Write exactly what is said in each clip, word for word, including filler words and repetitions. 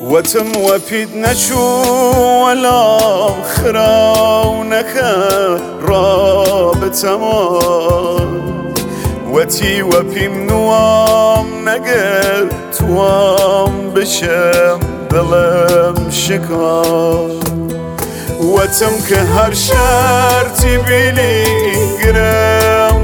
وتم وفيد نشو ولا خرا ونكا راب تمام وتي وفي منوام نقر توام بشم دلم شكار وتم كهر شرطي بيلي قرم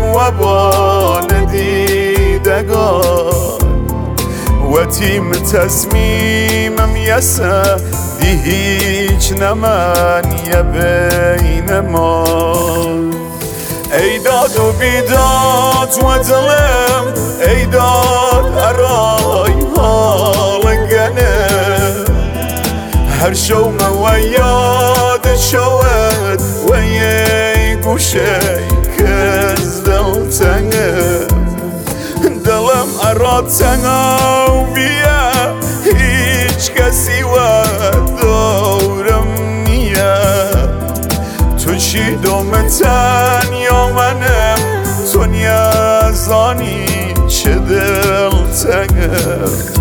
وبالدي دقار وتي متصميمم يسا دي هيج نمان يبين ما ايداد و بیداد و دلم ايداد اراي حالقنه هر شو موياد شواد وياي قوشي كز دلتنه دلم ارادتنه و بیا هیچ کسی و دورم نیه تو چی دومتن یا منم تو نیازانی چه دلتنه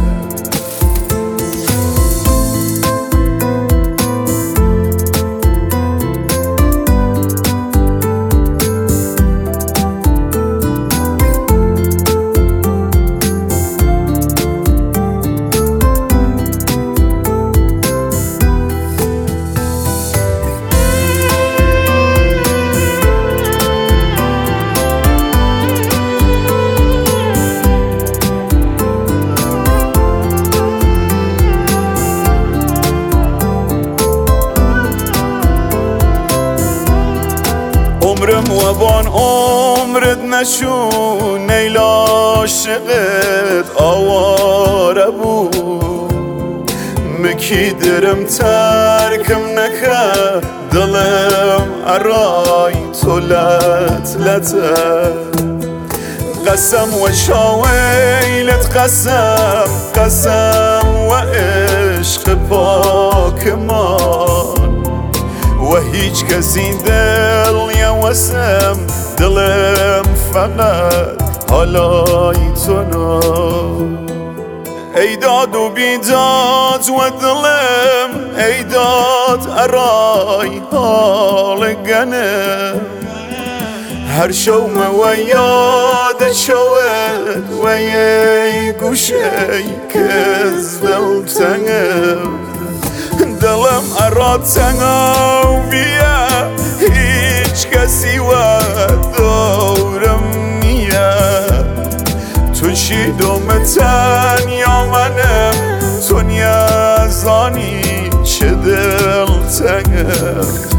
عمرم و بان عمرت نشو نیل عاشقت آواره بود مکی درم ترکم نکه دلم ارای تو لت لته قسم و شاویلت قسم قسم و عشق پاک من و هیچ کسی دل یوسم دلم فقط حالای تو نا ایداد و بیداد و دلم ایداد ارای حال گنه هر شو مویاد شود و یه گوشه کز دلتنه دلم ارادتنه و بیا هیچ کسی و دورم نیه تو چی دومتن یا منم تو نیازانی چه دلتنه